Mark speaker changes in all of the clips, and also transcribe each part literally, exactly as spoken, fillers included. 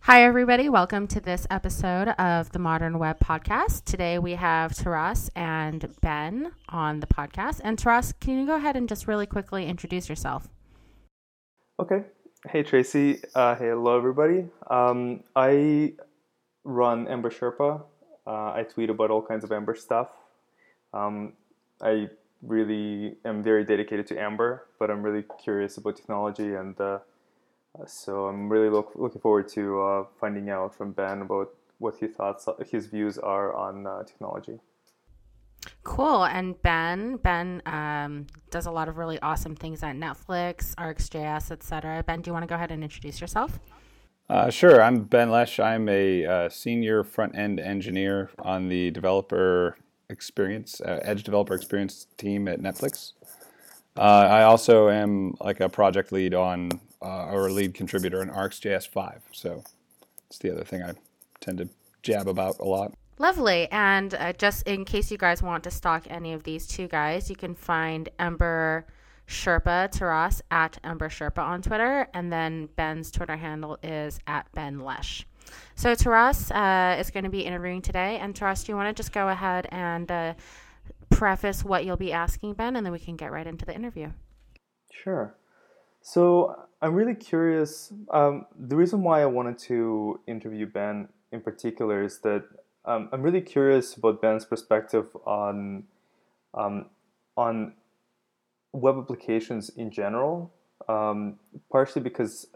Speaker 1: Hi, everybody. Welcome to this episode of the Modern Web Podcast. Today we have Taras and Ben on the podcast. And Taras, can you go ahead and just really quickly introduce yourself?
Speaker 2: Okay. Hey, Tracy. Uh, hey, hello, everybody. Um, I run Ember Sherpa. Uh, I tweet about all kinds of Ember stuff. Um, I really am very dedicated to Ember, but I'm really curious about technology, and uh, so I'm really look, looking forward to uh, finding out from Ben about what his thoughts, his views are on uh, technology.
Speaker 1: Cool. And Ben, Ben um, does a lot of really awesome things at Netflix, ArcsJS, et cetera. Ben, do you want to go ahead and introduce yourself?
Speaker 3: Uh, sure. I'm Ben Lesh. I'm a uh, senior front-end engineer on the developer experience, uh, Edge developer experience team at Netflix. Uh, I also am like a project lead on, uh, or a lead contributor on ArcsJS five. So it's the other thing I tend to jab about a lot.
Speaker 1: Lovely. And uh, just in case you guys want to stalk any of these two guys, you can find Ember Sherpa Taras at Ember Sherpa on Twitter, and then Ben's Twitter handle is at Ben Lesh. So Taras uh, is going to be interviewing today, and Taras, do you want to just go ahead and uh, preface what you'll be asking Ben, and then we can get right into the interview?
Speaker 2: Sure. So I'm really curious. Um, the reason why I wanted to interview Ben in particular is that um, I'm really curious about Ben's perspective on um, on web applications in general. Um, partially because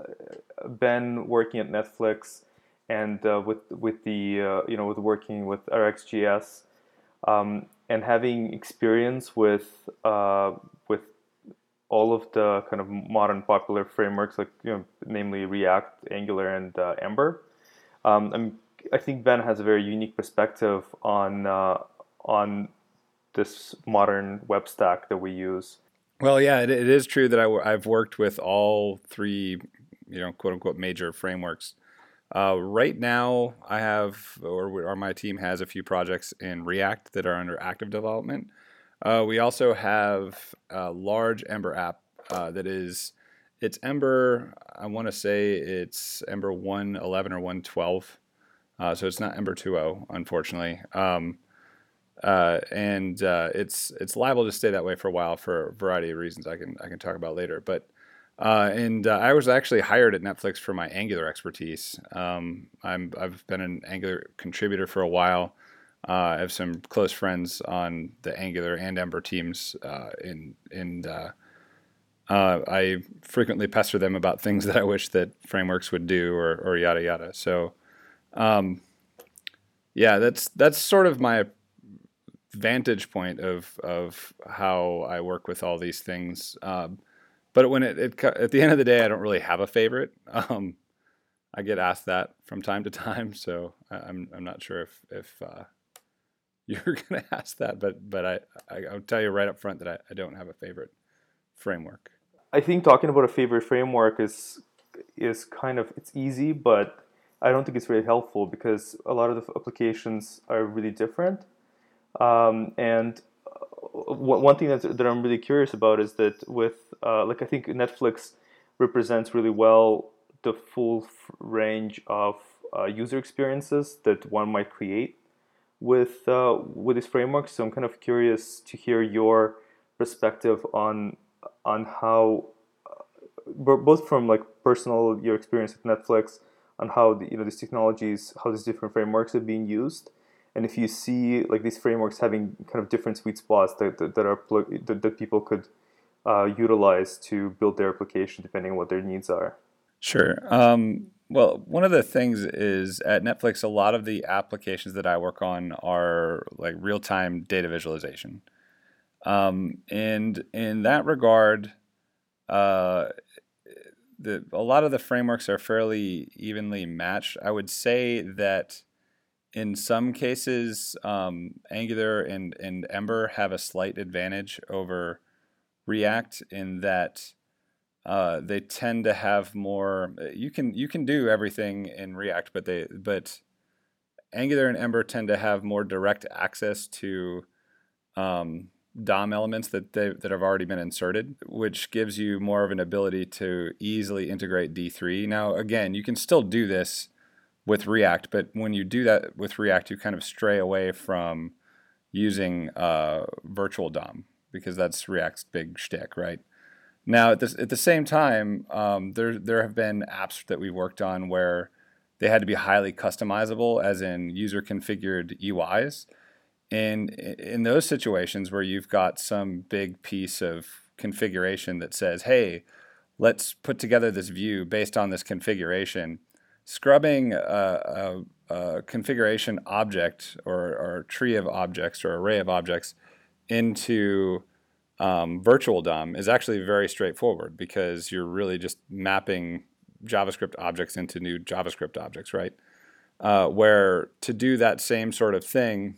Speaker 2: Ben working at Netflix and uh, with with the uh, you know with working with ArcsJS um, and having experience with uh, with all of the kind of modern popular frameworks, like you know, namely React, Angular, and uh, Ember. Um, I'm, I think Ben has a very unique perspective on uh, on this modern web stack that we use.
Speaker 3: Well, yeah, it, it is true that I, I've worked with all three, you know, quote unquote major frameworks. Uh, right now, I have, or, or my team has a few projects in React that are under active development. Uh, we also have a large Ember app uh, that is, it's Ember, I want to say it's Ember one eleven or one twelve. Uh, so it's not Ember two point oh, unfortunately. Um, uh, and uh, it's it's liable to stay that way for a while for a variety of reasons I can I can talk about later. But uh, and uh, I was actually hired at Netflix for my Angular expertise. Um, I'm I've been an Angular contributor for a while. Uh, I have some close friends on the Angular and Ember teams, uh, in and uh, uh, I frequently pester them about things that I wish that frameworks would do, or or yada yada. So, um, yeah, that's that's sort of my vantage point of of how I work with all these things. Um, but when it, it at the end of the day, I don't really have a favorite. Um, I get asked that from time to time, so I'm I'm not sure if if uh, you're going to ask that, but but I, I I'll tell you right up front that I, I don't have a favorite framework.
Speaker 2: I think talking about a favorite framework is is kind of it's easy, but I don't think it's really helpful because a lot of the applications are really different. Um, and uh, one thing that that I'm really curious about is that with uh, like I think Netflix represents really well the full f- range of uh, user experiences that one might create with uh, with this framework. So I'm kind of curious to hear your perspective on on how uh, both from like personal your experience with Netflix on how the, you know these technologies, how these different frameworks are being used, and if you see like these frameworks having kind of different sweet spots that that, that are that, that people could uh, utilize to build their application depending on what their needs are.
Speaker 3: Sure. Um, well, one of the things is at Netflix, a lot of the applications that I work on are like real-time data visualization. Um, and in that regard, uh, the a lot of the frameworks are fairly evenly matched. I would say that in some cases, um, Angular and, and Ember have a slight advantage over React in that uh, they tend to have more. You can you can do everything in React, but they but Angular and Ember tend to have more direct access to um, D O M elements that they, that have already been inserted, which gives you more of an ability to easily integrate D three. Now, again, you can still do this with React. But when you do that with React, you kind of stray away from using uh, virtual D O M because that's React's big shtick, right? Now, at, this, at the same time, um, there there have been apps that we worked on where they had to be highly customizable, as in user-configured U Is. And in those situations where you've got some big piece of configuration that says, hey, let's put together this view based on this configuration, scrubbing a, a, a configuration object or, or tree of objects or array of objects into um, virtual D O M is actually very straightforward because you're really just mapping JavaScript objects into new JavaScript objects, right? Uh, where to do that same sort of thing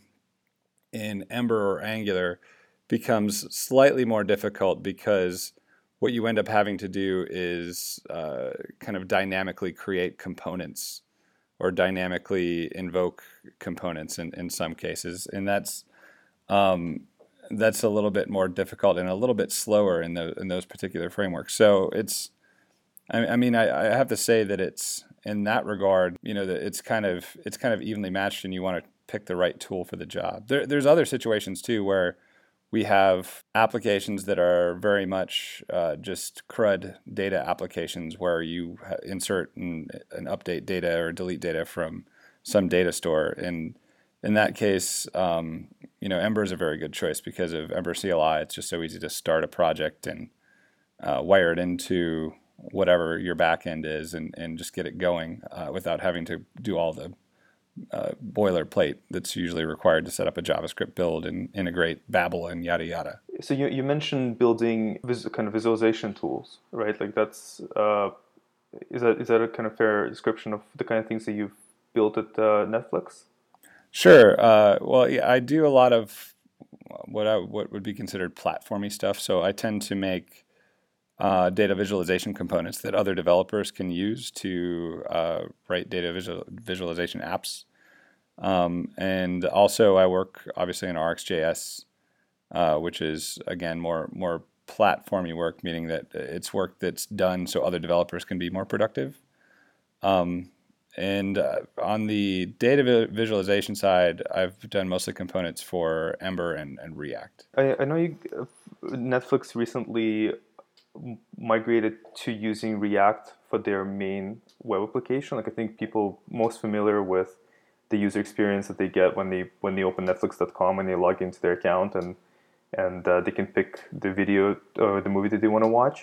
Speaker 3: in Ember or Angular becomes slightly more difficult because what you end up having to do is uh, kind of dynamically create components or dynamically invoke components in, in some cases. And that's um, that's a little bit more difficult and a little bit slower in, the, in those particular frameworks. So it's, I, I mean, I, I have to say that it's, in that regard, you know, that it's kind of it's kind of evenly matched, and you want to pick the right tool for the job. There, there's other situations too where we have applications that are very much uh, just CRUD data applications where you insert and, and update data or delete data from some data store. And in that case, um, you know, Ember is a very good choice because of Ember C L I. It's just so easy to start a project and uh, wire it into whatever your backend is and, and just get it going uh, without having to do all the uh, boilerplate that's usually required to set up a JavaScript build and integrate Babel and yada yada.
Speaker 2: So you, you mentioned building vis- kind of visualization tools, right? Like that's, uh, is that is that a kind of fair description of the kind of things that you've built at uh, Netflix?
Speaker 3: Sure. Uh, well, yeah, I do a lot of what I, what would be considered platformy stuff. So I tend to make Uh, data visualization components that other developers can use to uh, write data visual, visualization apps. Um, and also I work obviously in RxJS, uh, which is, again, more more platformy work, meaning that it's work that's done so other developers can be more productive. Um, and uh, on the data vi- visualization side, I've done mostly components for Ember and, and React.
Speaker 2: I, I know you, uh, Netflix recently migrated to using React for their main web application. Like I think people most familiar with the user experience that they get when they when they open Netflix dot com and they log into their account and and uh, they can pick the video or the movie that they want to watch.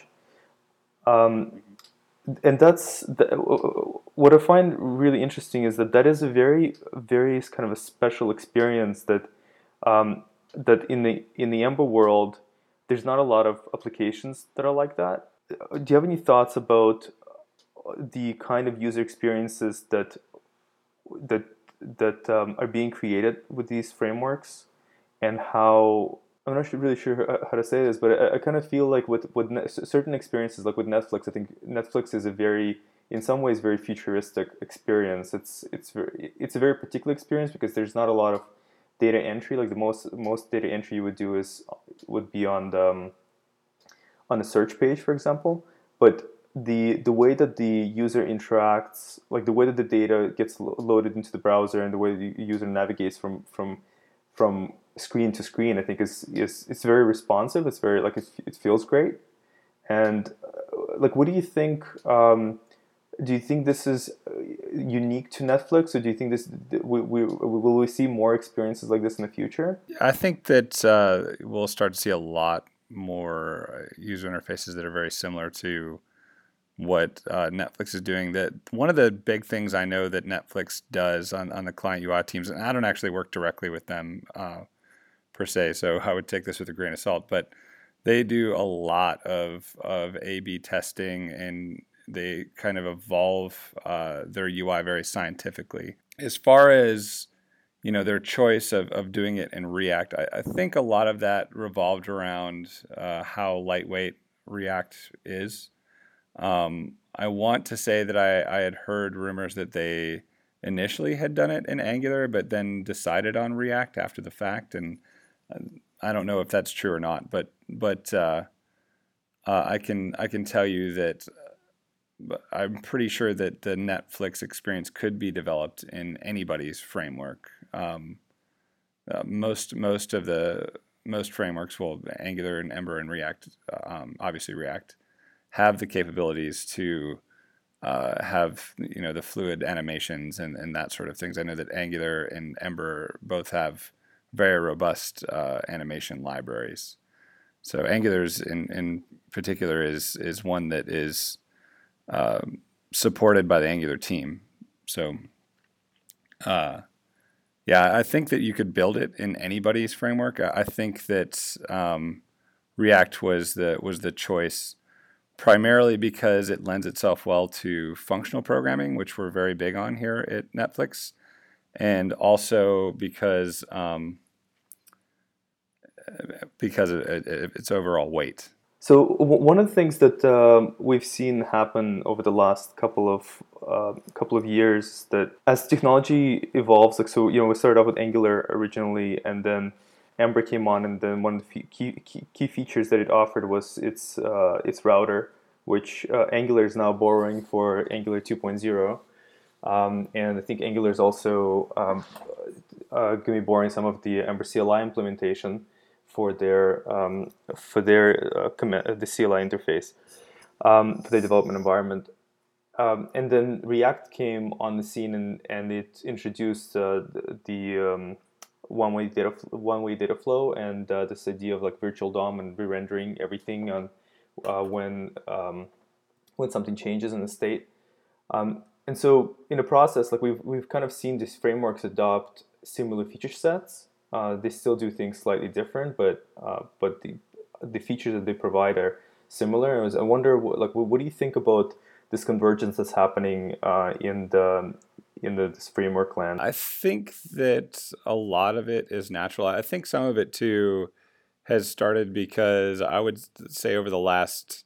Speaker 2: Um, and that's the, what I find really interesting is that that is a very very kind of a special experience that um, that in the in the Ember world, there's not a lot of applications that are like that. Do you have any thoughts about the kind of user experiences that that that um, are being created with these frameworks, and how I'm not really sure how to say this, but I, I kind of feel like with with ne- certain experiences, like with Netflix, I think Netflix is a very, in some ways, very futuristic experience. It's it's very it's a very particular experience because there's not a lot of data entry. Like the most most data entry you would do is would be on the um, on the search page, for example. But the the way that the user interacts, like the way that the data gets lo- loaded into the browser and the way the user navigates from from from screen to screen, I think is is it's very responsive. It's very like it, it feels great. And uh, like, what do you think? Um, Do you think this is unique to Netflix, or do you think this we, we will we see more experiences like this in the future?
Speaker 3: I think that uh, we'll start to see a lot more user interfaces that are very similar to what uh, Netflix is doing. That one of the big things I know that Netflix does on, on the client U I teams, and I don't actually work directly with them uh, per se, so I would take this with a grain of salt, but they do a lot of of A B testing, and they kind of evolve uh, their U I very scientifically. As far as, you know, their choice of, of doing it in React, I, I think a lot of that revolved around uh, how lightweight React is. Um, I want to say that I, I had heard rumors that they initially had done it in Angular, but then decided on React after the fact, and I don't know if that's true or not. But but uh, uh, I can I can tell you that but I'm pretty sure that the Netflix experience could be developed in anybody's framework. Um, uh, most most of the most frameworks, well, Angular and Ember and React, um, obviously React, have the capabilities to uh, have you know the fluid animations and, and that sort of things. I know that Angular and Ember both have very robust uh, animation libraries. So Angular's in, in particular is is one that is um, supported by the Angular team. So uh, yeah, I think that you could build it in anybody's framework. I, I think that um, React was the was the choice primarily because it lends itself well to functional programming, which we're very big on here at Netflix, and also because um, because of its overall weight.
Speaker 2: So w- one of the things that um, we've seen happen over the last couple of uh, couple of years, that as technology evolves, like so, you know, we started off with Angular originally, and then Ember came on, and then one of the key key, key features that it offered was its uh, its router, which uh, Angular is now borrowing for Angular two point oh, um, and I think Angular is also um, uh, going to be borrowing some of the Ember C L I implementation for their um, for their uh, comm- the C L I interface um, for the development environment. Um, and then React came on the scene, and, and it introduced uh, the, the um, one-way data one-way data flow, and uh, this idea of like virtual D O M and re-rendering everything on uh, when um, when something changes in the state. Um, and so in the process, like we've we've kind of seen these frameworks adopt similar feature sets. Uh, they still do things slightly different, but uh, but the the features that they provide are similar. I, was, I wonder, what, like, what, what do you think about this convergence that's happening uh, in the in the this framework land?
Speaker 3: I think that a lot of it is natural. I think some of it too has started because I would say over the last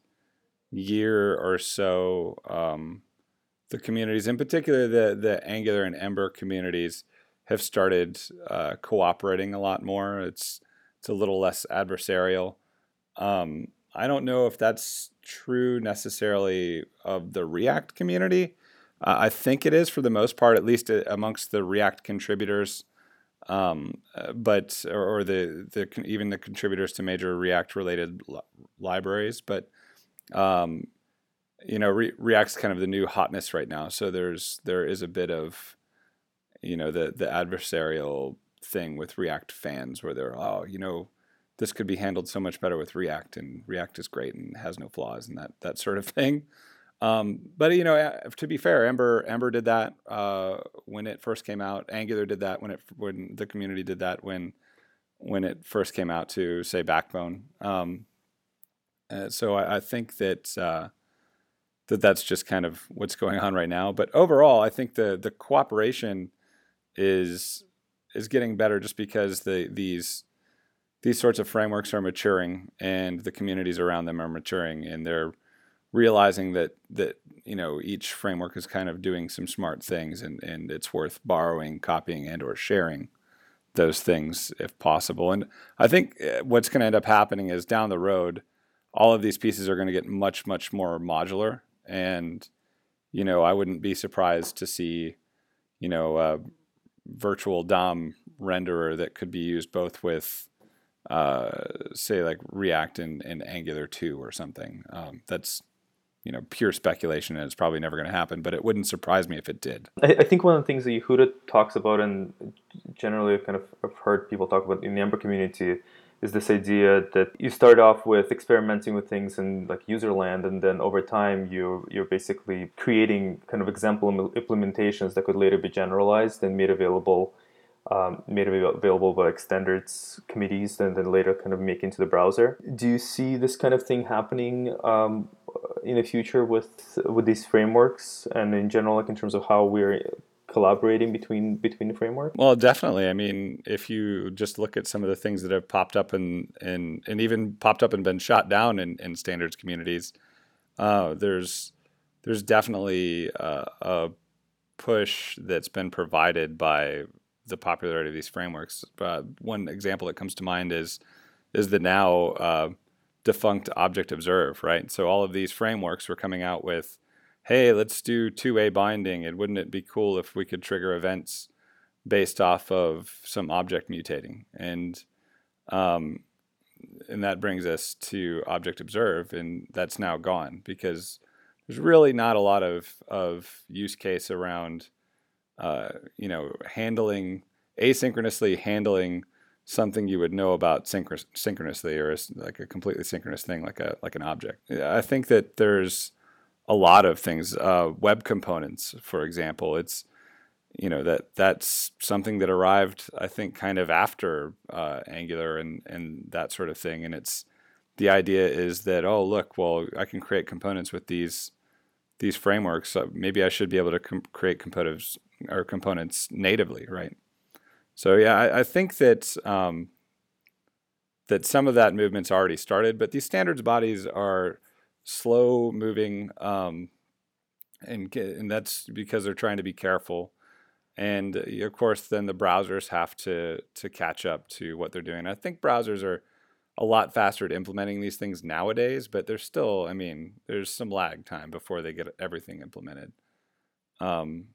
Speaker 3: year or so, um, the communities, in particular the the Angular and Ember communities, have started uh, cooperating a lot more. It's it's a little less adversarial. Um, I don't know if that's true necessarily of the React community. Uh, I think it is for the most part, at least amongst the React contributors, um, uh, but or, or the the even the contributors to major React related li- libraries. But um, you know, Re- React's kind of the new hotness right now. So there's there is a bit of you know the the adversarial thing with React fans where they're, oh, you know, this could be handled so much better with React, and React is great and has no flaws, and that that sort of thing. Um, but you know, to be fair, Ember Ember did that uh, when it first came out. Angular did that when it when the community did that when when it first came out to say Backbone. Um, uh, so I, I think that uh, that that's just kind of what's going on right now. But overall, I think the the cooperation is is getting better just because the these these sorts of frameworks are maturing and the communities around them are maturing, and they're realizing that that you know each framework is kind of doing some smart things, and, and it's worth borrowing, copying, and or sharing those things if possible. And I think what's going to end up happening is down the road, all of these pieces are going to get much, much more modular. And you know, I wouldn't be surprised to see, you know, a virtual D O M renderer that could be used both with, uh, say, like React and, and Angular two or something. Um, that's, you know, pure speculation, and it's probably never going to happen, but it wouldn't surprise me if it did.
Speaker 2: I, I think one of the things that Yehuda talks about, and generally I've kind of I've heard people talk about in the Ember community, is this idea that you start off with experimenting with things in like user land, and then over time you you're basically creating kind of example implementations that could later be generalized and made available um, made available by like standards committees, and then later kind of make into the browser. Do you see this kind of thing happening um, in the future with with these frameworks, and in general, like in terms of how we're collaborating between between the framework?
Speaker 3: Well, definitely. I mean, if you just look at some of the things that have popped up and and, and even popped up and been shot down in, in standards communities, uh, there's there's definitely a, a push that's been provided by the popularity of these frameworks. Uh, one example that comes to mind is is the now uh, defunct Object Observe, right? So all of these frameworks were coming out with hey, let's do two-way binding. And wouldn't it be cool if we could trigger events based off of some object mutating? And um, and that brings us to Object Observe, and that's now gone because there's really not a lot of, of use case around, uh, you know, handling, asynchronously handling something you would know about synchron- synchronously, or like a completely synchronous thing, like a like an object. I think that there's a lot of things. Uh, web components, for example, it's you know that that's something that arrived, I think, kind of after uh, Angular and and that sort of thing. And it's the idea is that, oh, look, well, I can create components with these these frameworks. So maybe I should be able to com- create components or components natively, right? So yeah, I, I think that um, that some of that movement's already started, but these standards bodies are slow moving, um, and and that's because they're trying to be careful. And of course, then the browsers have to to catch up to what they're doing. I think browsers are a lot faster at implementing these things nowadays, but there's still, I mean, there's some lag time before they get everything implemented. Um,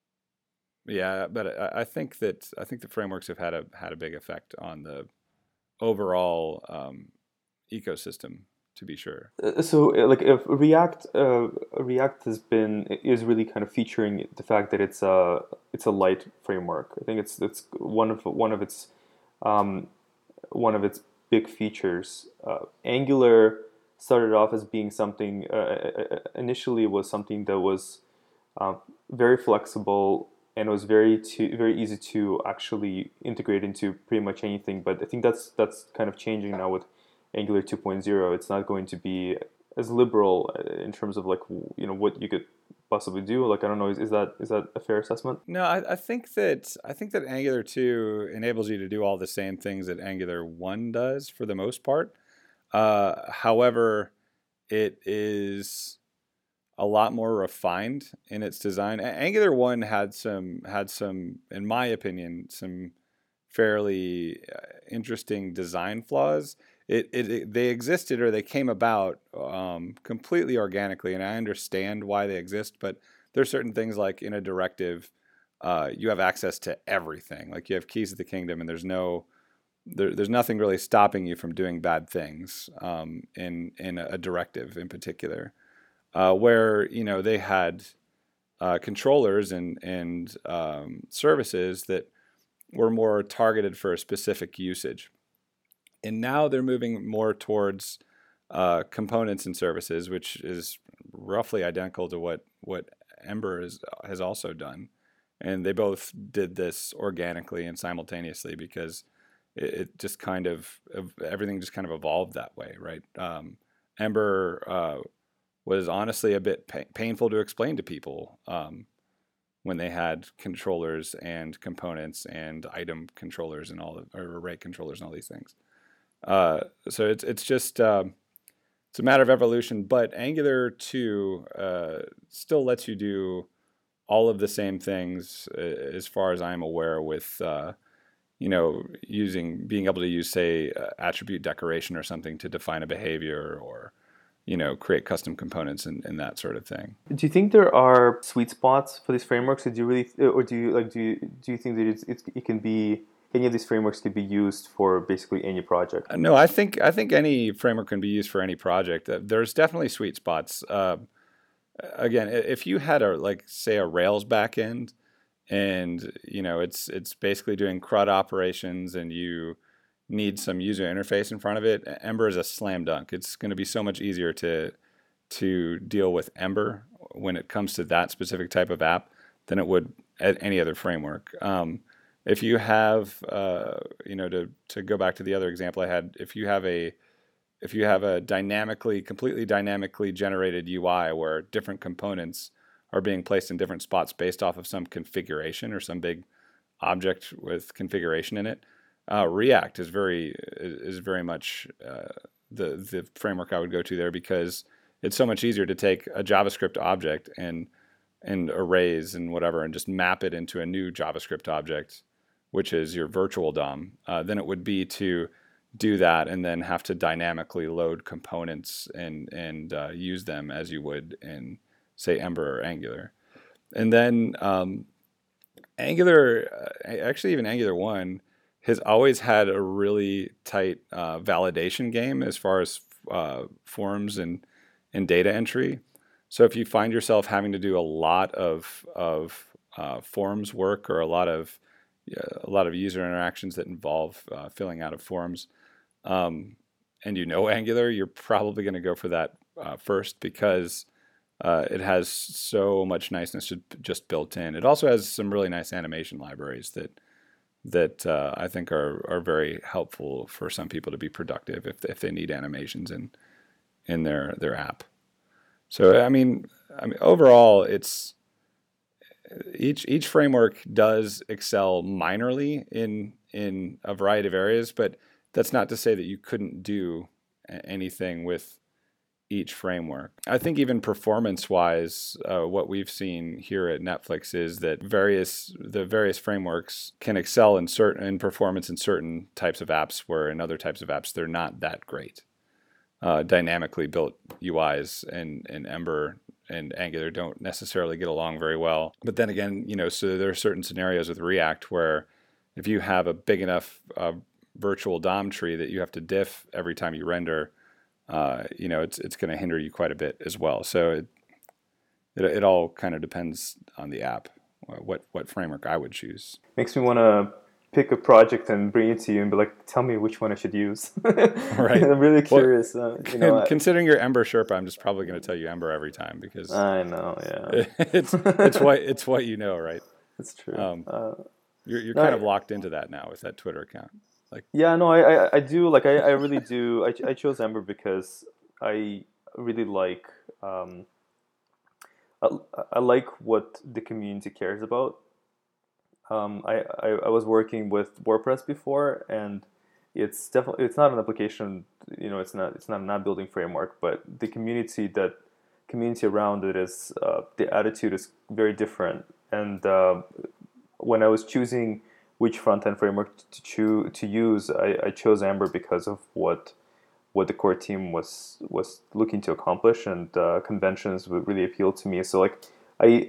Speaker 3: yeah, but I, I think that I think the frameworks have had a had a big effect on the overall um, ecosystem, to be sure.
Speaker 2: Uh, So, uh, like, if React, uh, React has been is really kind of featuring the fact that it's a it's a light framework. I think it's it's one of one of its um, one of its big features. Uh, Angular started off as being something uh, initially was something that was uh, very flexible and was very to, very easy to actually integrate into pretty much anything. But I think that's that's kind of changing now with Angular two point oh. It's not going to be as liberal in terms of like you know what you could possibly do. Like I don't know, is, is that is that a fair assessment?
Speaker 3: No, I, I think that I think that Angular two enables you to do all the same things that Angular one does for the most part. Uh, however, it is a lot more refined in its design. Angular one had some had some, in my opinion, some fairly interesting design flaws. It, it, it they existed or they came about um, completely organically, and I understand why they exist. But there's certain things like in a directive, uh, you have access to everything. Like you have keys to the kingdom, and there's no there, there's nothing really stopping you from doing bad things um, in in a directive in particular. Uh, where you know they had uh, controllers and and um, services that were more targeted for a specific usage, and now they're moving more towards uh, components and services, which is roughly identical to what what Ember is, has also done, and they both did this organically and simultaneously because it, it just kind of everything just kind of evolved that way, right? Um, Ember. Uh, was honestly a bit pa- painful to explain to people um, when they had controllers and components and item controllers and all, the, or array controllers and all these things. Uh, so it's it's just uh, it's a matter of evolution. But Angular two uh, still lets you do all of the same things uh, as far as I'm aware. With uh, you know using being able to use say uh, attribute decoration or something to define a behavior or you know, create custom components and, and that sort of thing.
Speaker 2: Do you think there are sweet spots for these frameworks? Or do you really, or do you like, do you do you think that it's, it's, it can be any of these frameworks can be used for basically any project?
Speaker 3: Uh, no, I think I think any framework can be used for any project. Uh, there's definitely sweet spots. Uh, again, if you had a like say a Rails backend, and you know it's it's basically doing CRUD operations, and you need some user interface in front of it, Ember is a slam dunk. It's going to be so much easier to to deal with Ember when it comes to that specific type of app than it would at any other framework. Um, if you have, uh, you know, to to go back to the other example I had, if you have a if you have a dynamically, completely dynamically generated U I where different components are being placed in different spots based off of some configuration or some big object with configuration in it. Uh, React is very is very much uh, the the framework I would go to there because it's so much easier to take a JavaScript object and and arrays and whatever and just map it into a new JavaScript object, which is your virtual D O M, uh, than it would be to do that and then have to dynamically load components and and uh, use them as you would in say, Ember or Angular. And then um, Angular, uh, actually even Angular one, has always had a really tight uh, validation game as far as uh, forms and, and data entry. So if you find yourself having to do a lot of of uh, forms work or a lot of uh, a lot of user interactions that involve uh, filling out of forms, um, and you know Angular, you're probably going to go for that uh, first because uh, it has so much niceness just built in. It also has some really nice animation libraries that that uh, I think are are very helpful for some people to be productive if if they need animations in in their their app. So I mean, I mean overall, it's each each framework does excel minorly in in a variety of areas, but that's not to say that you couldn't do anything with each framework. I think even performance-wise, uh, what we've seen here at Netflix is that various the various frameworks can excel in certain in performance in certain types of apps, where in other types of apps they're not that great. Uh, dynamically built U Is and, and Ember and Angular don't necessarily get along very well. But then again, you know, so there are certain scenarios with React where if you have a big enough uh, virtual D O M tree that you have to diff every time you render, uh, you know, it's it's going to hinder you quite a bit as well. So it it, it all kind of depends on the app, what what framework I would choose.
Speaker 2: Makes me want to pick a project and bring it to you and be like, tell me which one I should use.
Speaker 3: Right.
Speaker 2: I'm really curious.
Speaker 3: Well,
Speaker 2: uh, you know,
Speaker 3: considering you're Ember Sherpa, I'm just probably going to tell you Ember every time because
Speaker 2: I know, yeah.
Speaker 3: it's it's what it's what you know, right?
Speaker 2: It's true.
Speaker 3: Um,
Speaker 2: uh,
Speaker 3: you're you're
Speaker 2: no,
Speaker 3: kind
Speaker 2: I,
Speaker 3: of locked into that now with that Twitter account. Like,
Speaker 2: yeah, no, I, I, I do like I, I really do. I, I chose Ember because I really like um, I, I like what the community cares about. Um, I, I, I was working with WordPress before, and it's definitely it's not an application. You know, it's not it's not an app building framework, but the community that community around it is uh, the attitude is very different. And uh, when I was choosing which front end framework to choose to use, I, I chose Ember because of what what the core team was was looking to accomplish, and uh, conventions would really appeal to me. So like I.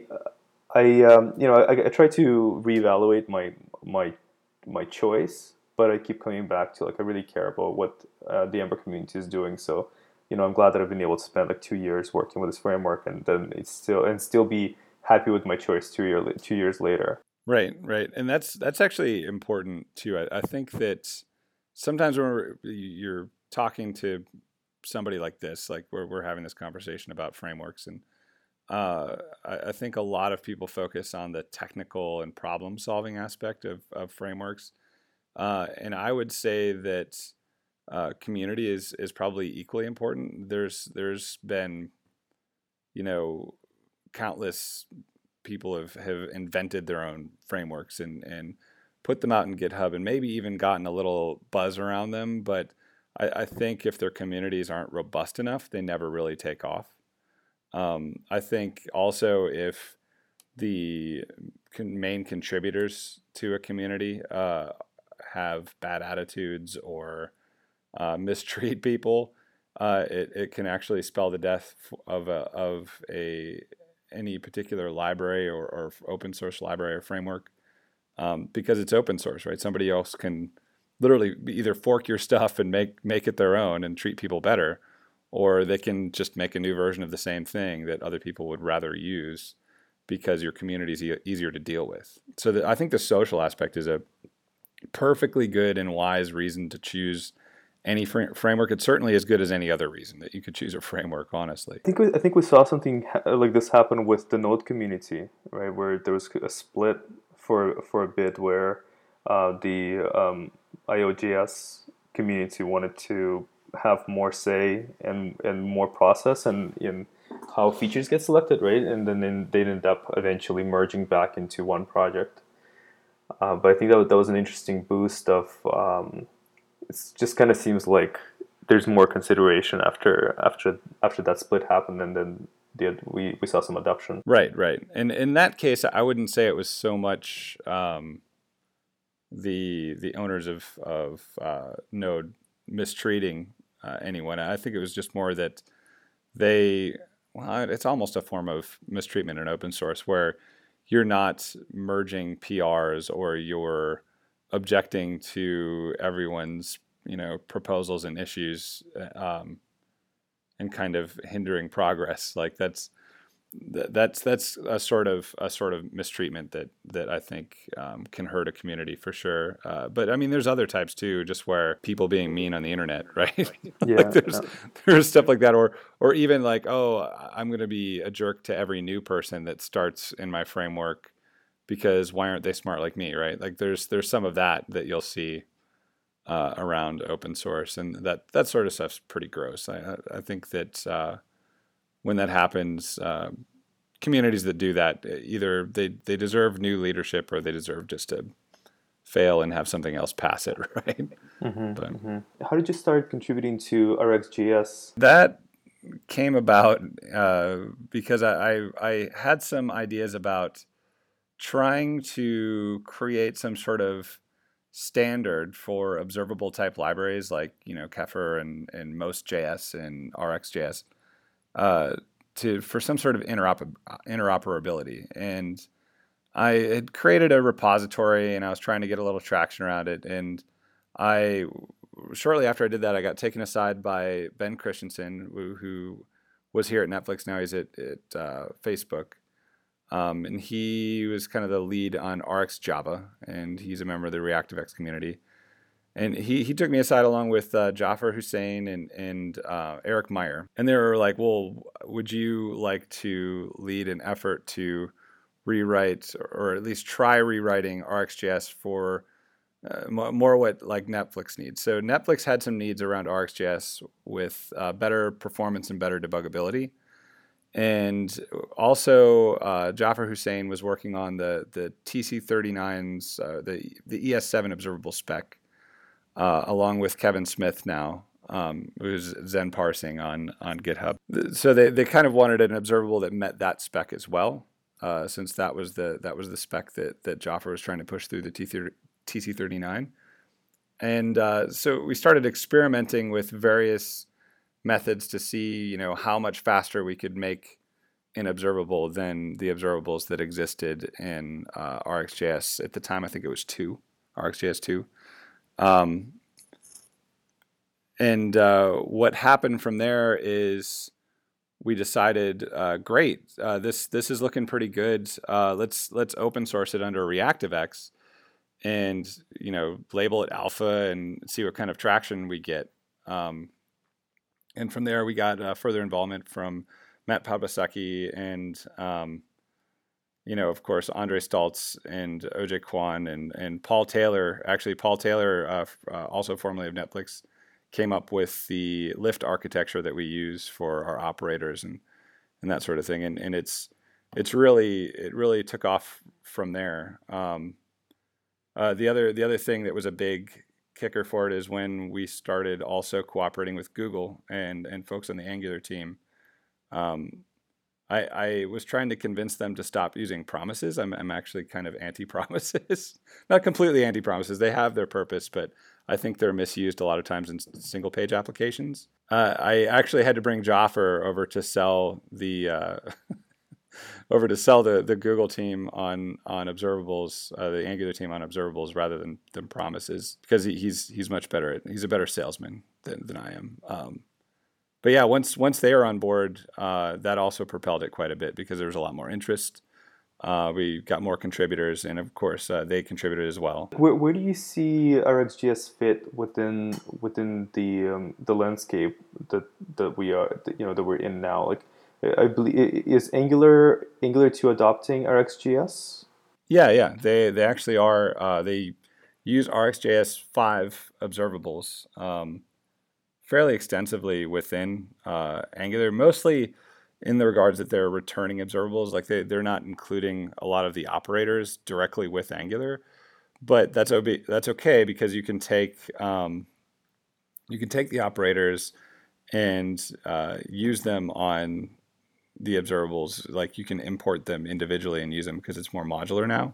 Speaker 2: I um, you know I, I try to reevaluate my my my choice, but I keep coming back to like I really care about what uh, the Ember community is doing. So you know I'm glad that I've been able to spend like two years working with this framework, and then it's still and still be happy with my choice two year two years later.
Speaker 3: Right, right, and that's that's actually important too. I, I think that sometimes when we're, you're talking to somebody like this, like we're we're having this conversation about frameworks and. Uh, I, I think a lot of people focus on the technical and problem-solving aspect of, of frameworks, uh, and I would say that uh, community is is probably equally important. There's there's been, you know, countless people have, have invented their own frameworks and, and put them out in GitHub and maybe even gotten a little buzz around them. But I, I think if their communities aren't robust enough, they never really take off. Um, I think also if the con- main contributors to a community uh, have bad attitudes or uh, mistreat people, uh, it, it can actually spell the death of a, of a any particular library or, or open source library or framework um, because it's open source, right? Somebody else can literally either fork your stuff and make make it their own and treat people better, or they can just make a new version of the same thing that other people would rather use because your community is e- easier to deal with. So the, I think the social aspect is a perfectly good and wise reason to choose any fr- framework. It's certainly as good as any other reason that you could choose a framework, honestly.
Speaker 2: I think we, I think we saw something ha- like this happen with the Node community, right? Where there was a split for for a bit where uh, the um, I O J S community wanted to have more say and, and more process and in how features get selected, right? And then, then they'd end up eventually merging back into one project. Uh, but I think that, that was an interesting boost of, um, it just kind of seems like there's more consideration after after after that split happened, and then the, we, we saw some adoption.
Speaker 3: Right, right. And in that case, I wouldn't say it was so much um, the the owners of, of uh, Node mistreating Uh, anyone. I think it was just more that they well, it's almost a form of mistreatment in open source where you're not merging P Rs or you're objecting to everyone's, you know, proposals and issues, um, and kind of hindering progress. Like that's that's that's a sort of a sort of mistreatment that that I think um, can hurt a community for sure. Uh, but I mean, there's other types too, just where people being mean on the internet, right?
Speaker 2: Yeah,
Speaker 3: like there's
Speaker 2: yeah.
Speaker 3: there's stuff like that, or or even like, oh, I'm going to be a jerk to every new person that starts in my framework because why aren't they smart like me, right? Like there's there's some of that that you'll see uh, around open source, and that that sort of stuff's pretty gross. I I think that. Uh, When that happens, uh, communities that do that, either they, they deserve new leadership or they deserve just to fail and have something else pass it, right?
Speaker 2: Mm-hmm,
Speaker 3: But
Speaker 2: mm-hmm. How did you start contributing to R X J S?
Speaker 3: that came about uh, because I, I, I had some ideas about trying to create some sort of standard for observable type libraries like, you know, Kefir and, and Most.js and R X J S. Uh, to for some sort of interop- interoperability. And I had created a repository and I was trying to get a little traction around it. And I, shortly after I did that, I got taken aside by Ben Christensen, who, who was here at Netflix. Now he's at, at uh, Facebook. Um, and he was kind of the lead on R X Java, and he's a member of the ReactiveX community. And he, he took me aside along with uh, Jafar Hussain and, and uh, Eric Meyer. And they were like, well, would you like to lead an effort to rewrite or at least try rewriting R X J S for uh, more what like Netflix needs? So Netflix had some needs around R X J S with uh, better performance and better debugability. And also uh, Jafar Hussain was working on the, the T C thirty-nines, uh, the, the E S seven observable spec. Uh, along with Kevin Smith now, um, who's Zen parsing on, on GitHub. So they, they kind of wanted an observable that met that spec as well, uh, since that was the that was the spec that that Jafar was trying to push through the T C thirty-nine. And uh, so we started experimenting with various methods to see, you know, how much faster we could make an observable than the observables that existed in uh, R X J S at the time. I think it was two, R X J S two. Um, and uh, what happened from there is we decided, uh, great, uh, this this is looking pretty good. Uh, let's let's open source it under ReactiveX, and you know label it alpha and see what kind of traction we get. Um, and from there, we got uh, further involvement from Matt Pawlowski and. Um, You know, of course, Andre Staltz and O J Kwon and, and Paul Taylor. Actually, Paul Taylor, uh, uh, also formerly of Netflix, came up with the Lyft architecture that we use for our operators and, and that sort of thing. And and it's it's really it really took off from there. Um, uh, the other the other thing that was a big kicker for it is when we started also cooperating with Google and and folks on the Angular team. Um, I, I was trying to convince them to stop using promises. I'm, I'm actually kind of anti-promises. Not completely anti-promises. They have their purpose, but I think they're misused a lot of times in single-page applications. Uh, I actually had to bring Jafar over to sell the uh, over to sell the, the Google team on on observables, uh, the Angular team on observables rather than, than promises, because he, he's he's much better at he's a better salesman than than I am. Um, But yeah, once once they were on board, uh, that also propelled it quite a bit because there was a lot more interest. Uh, we got more contributors, and of course, uh, they contributed as well.
Speaker 2: Where, where do you see R X J S fit within within the um, the landscape that that we are that, you know that we're in now? Like, I believe is Angular Angular two adopting R X J S?
Speaker 3: Yeah, yeah, they they actually are. Uh, they use R X J S five observables. Um, fairly extensively within uh, Angular, mostly in the regards that they're returning observables. Like they, they're not including a lot of the operators directly with Angular, but that's ob- that's okay because you can take um, you can take the operators and uh, use them on the observables. Like you can import them individually and use them because it's more modular now.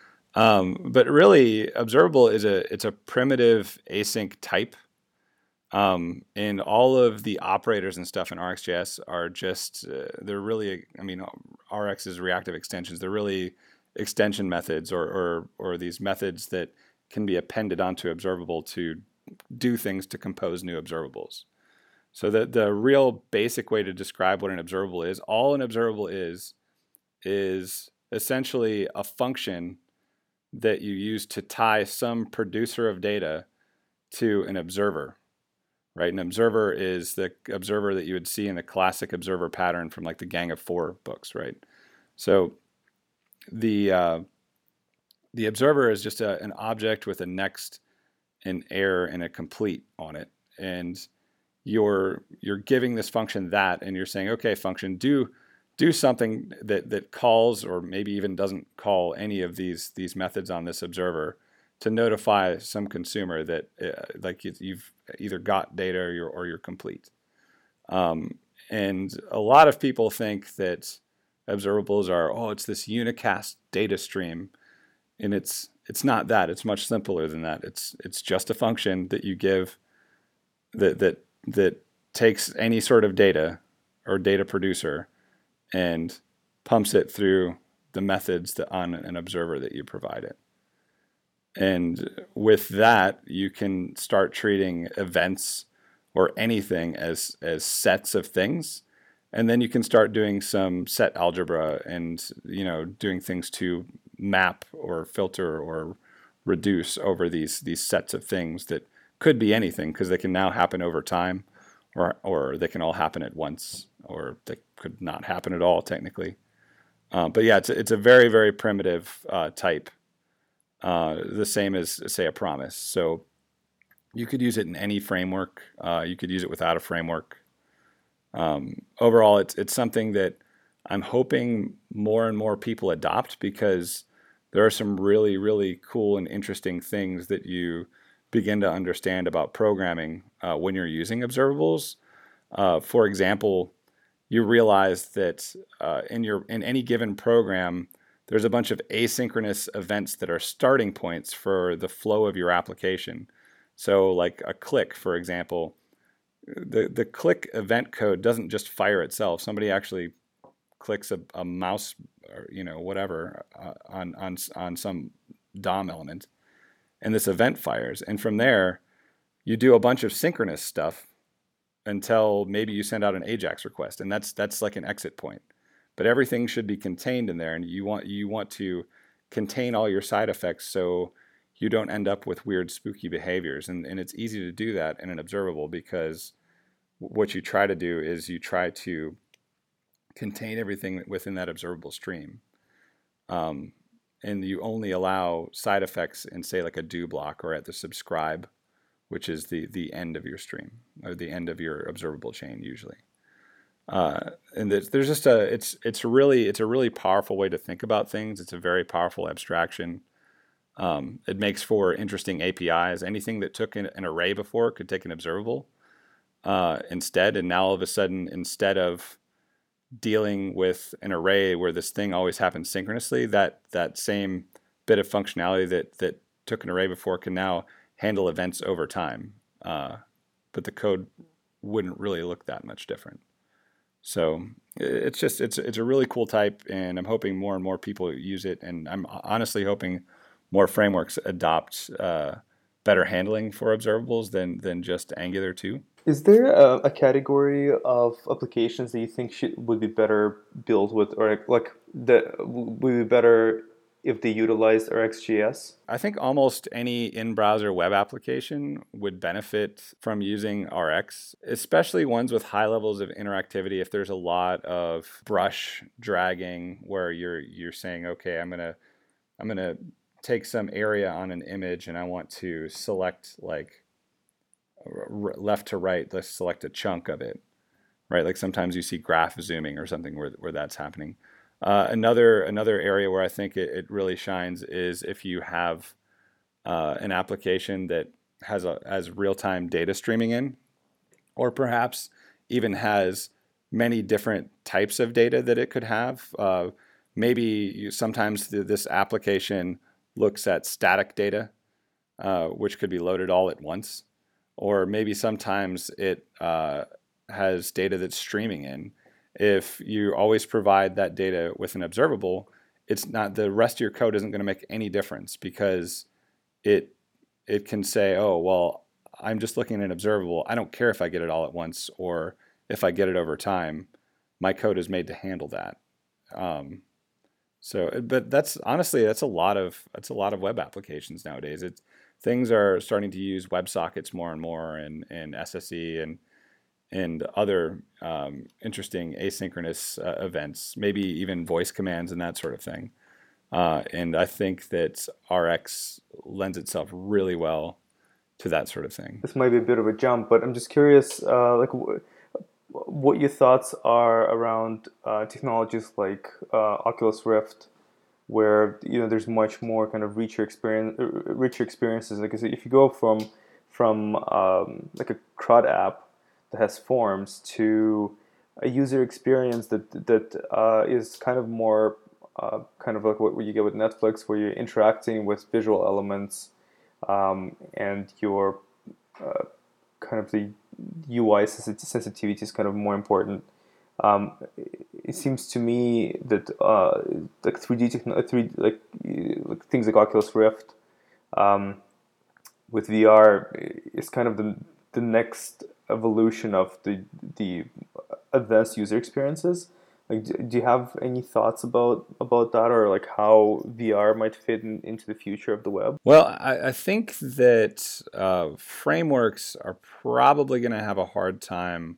Speaker 3: Um, but really, observable is a it's a primitive async type. Um, and all of the operators and stuff in RxJS are just, uh, they're really, I mean, Rx is reactive extensions. They're really extension methods or, or, or these methods that can be appended onto observable to do things to compose new observables. So the, the real basic way to describe what an observable is, all an observable is, is essentially a function that you use to tie some producer of data to an observer. Right, an observer is the observer that you would see in the classic observer pattern from like the Gang of Four books, right? So the uh, the observer is just a, an object with a next, an error, and a complete on it, and you're you're giving this function that, and you're saying, okay, function, do do something that that calls or maybe even doesn't call any of these these methods on this observer to notify some consumer that uh, like you've either got data or you're, or you're complete. Um, and a lot of people think that observables are, oh, it's this unicast data stream, and it's it's not that. It's much simpler than that. It's it's just a function that you give that that that takes any sort of data or data producer and pumps it through the methods that on an observer that you provide it. And with that, you can start treating events or anything as, as sets of things. And then you can start doing some set algebra and, you know, doing things to map or filter or reduce over these, these sets of things that could be anything, because they can now happen over time, or, or they can all happen at once, or they could not happen at all technically. Uh, but yeah, it's a, it's a very, very primitive uh, type. Uh, the same as, say, a promise. So you could use it in any framework. Uh, you could use it without a framework. Um, overall, it's it's something that I'm hoping more and more people adopt, because there are some really, really cool and interesting things that you begin to understand about programming uh, when you're using observables. Uh, for example, you realize that uh, in your in any given program, there's a bunch of asynchronous events that are starting points for the flow of your application. So like a click, for example, the, the click event code doesn't just fire itself. Somebody actually clicks a, a mouse or, you know, whatever uh, on, on, on some D O M element, and this event fires. And from there, you do a bunch of synchronous stuff until maybe you send out an AJAX request, and that's that's like an exit point. But everything should be contained in there, and you want you want to contain all your side effects so you don't end up with weird, spooky behaviors. And, and it's easy to do that in an observable, because what you try to do is you try to contain everything within that observable stream. Um, and you only allow side effects in, say, like a do block or at the subscribe, which is the, the end of your stream, or the end of your observable chain usually. Uh, and there's, there's just a, it's, it's really, it's a really powerful way to think about things. It's a very powerful abstraction. Um, it makes for interesting A P Is. Anything that took an, an array before could take an observable uh, instead. And now all of a sudden, instead of dealing with an array where this thing always happens synchronously, that, that same bit of functionality that, that took an array before can now handle events over time. Uh, but the code wouldn't really look that much different. So it's just, it's it's a really cool type, and I'm hoping more and more people use it. And I'm honestly hoping more frameworks adopt uh, better handling for observables than, than just Angular too.
Speaker 2: Is there a, a category of applications that you think should, would be better built with, or like that would be better if they utilized RxJS?
Speaker 3: I think almost any in-browser web application would benefit from using Rx, especially ones with high levels of interactivity. If there's a lot of brush dragging where you're you're saying, okay, I'm gonna I'm gonna take some area on an image and I want to select like r- left to right, let's select a chunk of it, right? Like sometimes you see graph zooming or something where where that's happening. Uh, another another area where I think it, it really shines is if you have uh, an application that has a has real-time data streaming in, or perhaps even has many different types of data that it could have. Uh, maybe you, sometimes th- this application looks at static data, uh, which could be loaded all at once. or maybe sometimes it uh, has data that's streaming in. If you always provide that data with an observable, it's not, the rest of your code isn't going to make any difference, because it it can say, oh, well, I'm just looking at an observable. I don't care if I get it all at once or if I get it over time. My code is made to handle that. Um, so, but that's honestly, that's a lot of that's a lot of web applications nowadays. It's things are starting to use WebSockets more and more, and and S S E and and other um, interesting asynchronous uh, events, maybe even voice commands and that sort of thing. Uh, and I think that R X lends itself really well to that sort of thing.
Speaker 2: This might be a bit of a jump, but I'm just curious, uh, like, w- what your thoughts are around uh, technologies like uh, Oculus Rift, where you know there's much more kind of richer experience, richer experiences. Like, if you go from from um, like a CRUD app that has forms to a user experience that that uh, is kind of more uh, kind of like what you get with Netflix, where you're interacting with visual elements, um, and your uh, kind of the U I sensitivity is kind of more important. Um, it seems to me that uh, like three D techn- three like, like things like Oculus Rift um, with V R is kind of the the next evolution of the the advanced user experiences. Like, do you have any thoughts about about that, or like how V R might fit in, into the future of the web?
Speaker 3: Well, I, I think that uh, frameworks are probably going to have a hard time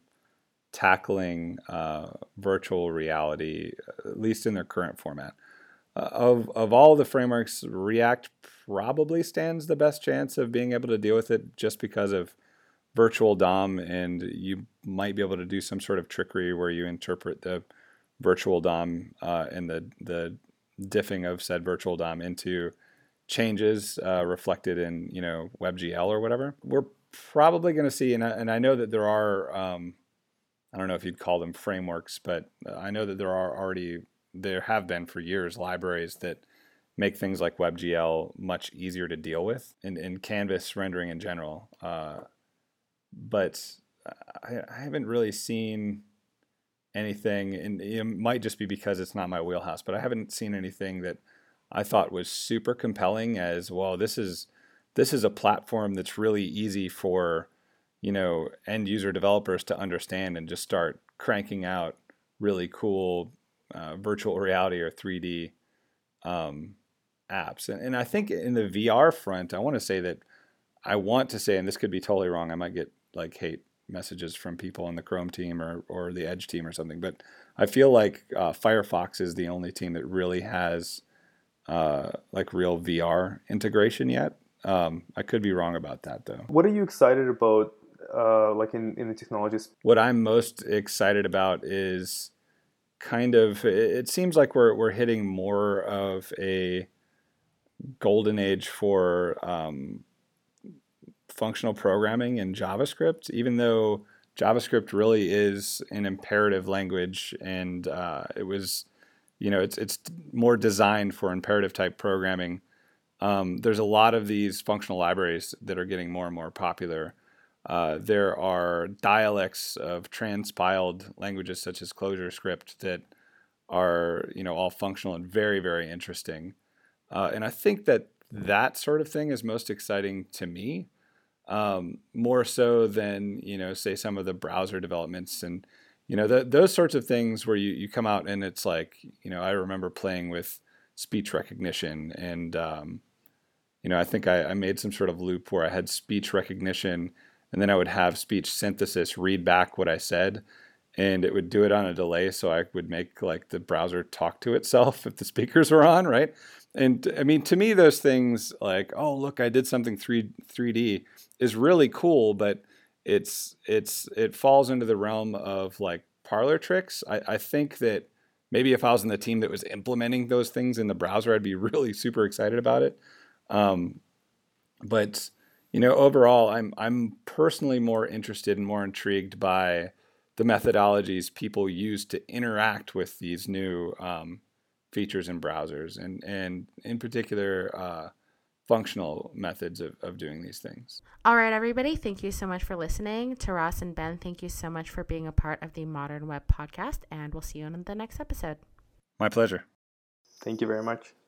Speaker 3: tackling uh, virtual reality, at least in their current format. Uh, of of all the frameworks, React probably stands the best chance of being able to deal with it, just because of virtual D O M, and you might be able to do some sort of trickery where you interpret the virtual D O M uh, and the the diffing of said virtual D O M into changes uh, reflected in, you know, WebGL or whatever. We're probably going to see, and I, and I know that there are, um, I don't know if you'd call them frameworks, but I know that there are already, there have been for years, libraries that make things like WebGL much easier to deal with, in, in Canvas rendering in general. Uh, but I, I haven't really seen anything, and it might just be because it's not my wheelhouse, but I haven't seen anything that I thought was super compelling as, well, this is this is a platform that's really easy for, you know, end user developers to understand and just start cranking out really cool uh, virtual reality or three D um, apps. And, and I think in the V R front, I want to say that I want to say, and this could be totally wrong, I might get like hate messages from people on the Chrome team or, or the Edge team or something, but I feel like uh, Firefox is the only team that really has uh, like real V R integration yet. Um, I could be wrong about that though.
Speaker 2: What are you excited about, uh, like in, in the technologies?
Speaker 3: What I'm most excited about is kind of, it seems like we're we're hitting more of a golden age for um, functional programming in JavaScript, even though JavaScript really is an imperative language, and uh, it was, you know, it's it's more designed for imperative type programming. Um, there's a lot of these functional libraries that are getting more and more popular. Uh, there are dialects of transpiled languages such as ClojureScript that are, you know, all functional and very, very interesting. Uh, and I think that that sort of thing is most exciting to me, um, more so than, you know, say some of the browser developments and, you know, the, those sorts of things where you, you come out and it's like, you know, I remember playing with speech recognition and, um, you know, I think I, I made some sort of loop where I had speech recognition and then I would have speech synthesis read back what I said, and it would do it on a delay, so I would make like the browser talk to itself if the speakers were on, right? And I mean, to me, those things like, oh, look, I did something three, 3D is really cool, but it's it's it falls into the realm of like parlor tricks. I, I think that maybe if I was in the team that was implementing those things in the browser, I'd be really super excited about it. Um, but you know, overall, I'm I'm personally more interested and more intrigued by the methodologies people use to interact with these new um, features in browsers, and and in particular, uh, functional methods of, of doing these things.
Speaker 1: All right, everybody. Thank you so much for listening. Taras and Ben, thank you so much for being a part of the Modern Web Podcast, and we'll see you on the next episode.
Speaker 3: My pleasure.
Speaker 2: Thank you very much.